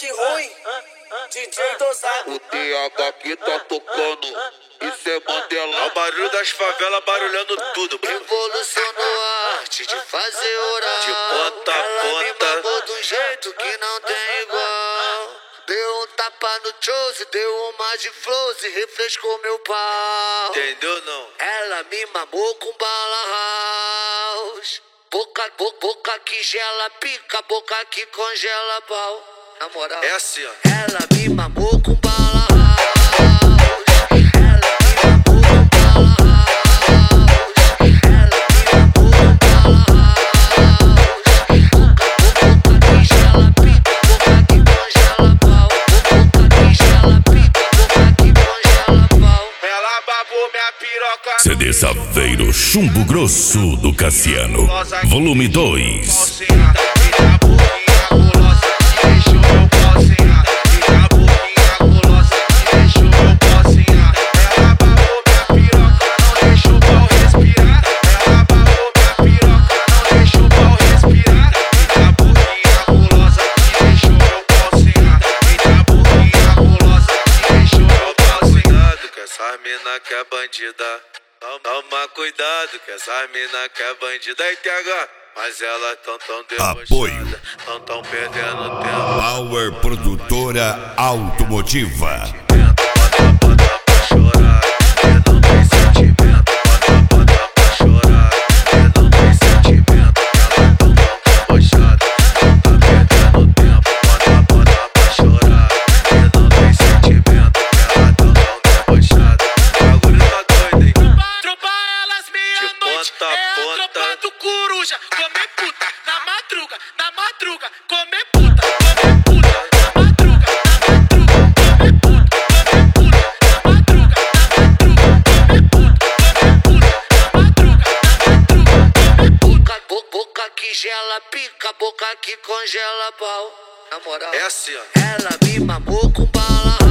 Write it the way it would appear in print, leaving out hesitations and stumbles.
que ruim, DJ dosado. O TH que tá tocando, isso é Mandela. É o barulho das favelas barulhando tudo. Revolucionou a arte de fazer orar. De ponta a Ela me ponta. mamou de um jeito que não tem igual. Deu um tapa no chose, deu uma de flows e refrescou meu pau. Entendeu não? Ela me mamou com bala house. Boca que gela pica, boca que congela pau. Na moral, É assim, ó. ela me mamou com bala house. Ela me mamou com bala house. Ela me mamou com bala house. Boca que gela pica, boca que congela pau. Boca que gela pica, boca que congela pau. Ela babou minha piroca. CD Saveiro Chumbo Grosso do Cassiano, volume 2. Essa mina que é bandida, toma cuidado que essa mina que é bandida. E TH, mas elas tão Apoio. debochadas, tão perdendo tempo. Power Produtora Automotiva. Bota pra chorar, que não tem sentimento. Bota pra chorar, que não tem sentimento. Ela tão debochada, tá perdendo tempo. Bota pra chorar, que não tem sentimento. Ela tão debochada, o bagulho tá doido, hein? Tropa elas meia-noite, ponta a é a ponta. tropa do coruja. Comer puta, na madruga, comer puta, na madruga, comer puta, na madruga, comer puta. Boca que gela pica, boca que congela pau. Na moral, É assim, ó. ela me mamou com bala